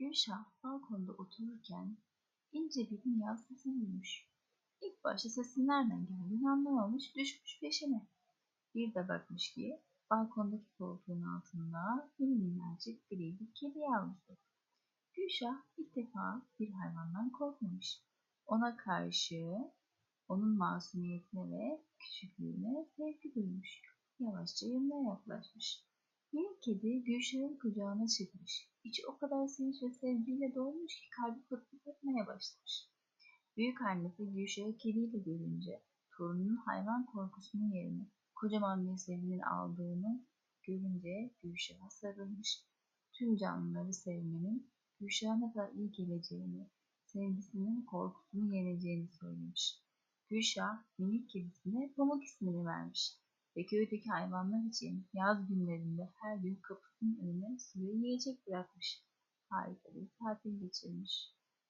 Gülşah balkonda otururken ince bir miyav sesi duymuş. İlk başta sesin nereden geldiğini anlamamış, düşmüş peşine. Bir de bakmış ki balkondaki koltuğun altında minnacık gri bir kedi yavrusu. Gülşah ilk defa bir hayvandan korkmamış. Ona karşı onun masumiyetine ve küçüklüğüne sevgi duymuş. Yavaşça yanına yaklaşmış. Minik kedi Gülşah'ın kucağına çıkmış. İçi o kadar sevinç ve sevgiyle dolmuş ki kalbi pıt pıt etmeye başlamış. Büyük annesi Gülşah'ı kediyle görünce torununun hayvan korkusunun yerine kocaman bir sevginin aldığını görünce Gülşah'a sarılmış. Tüm canlıları sevmenin Gülşah'a ne kadar iyi geleceğini, sevgisinin korkusunu yeneceğini söylemiş. Gülşah minik kedisine Pamuk ismini vermiş ve köydeki hayvanlar için yaz günlerinde her gün kapısının önüne su ve yiyecek bırakmış. Harika bir tatil geçirmiş.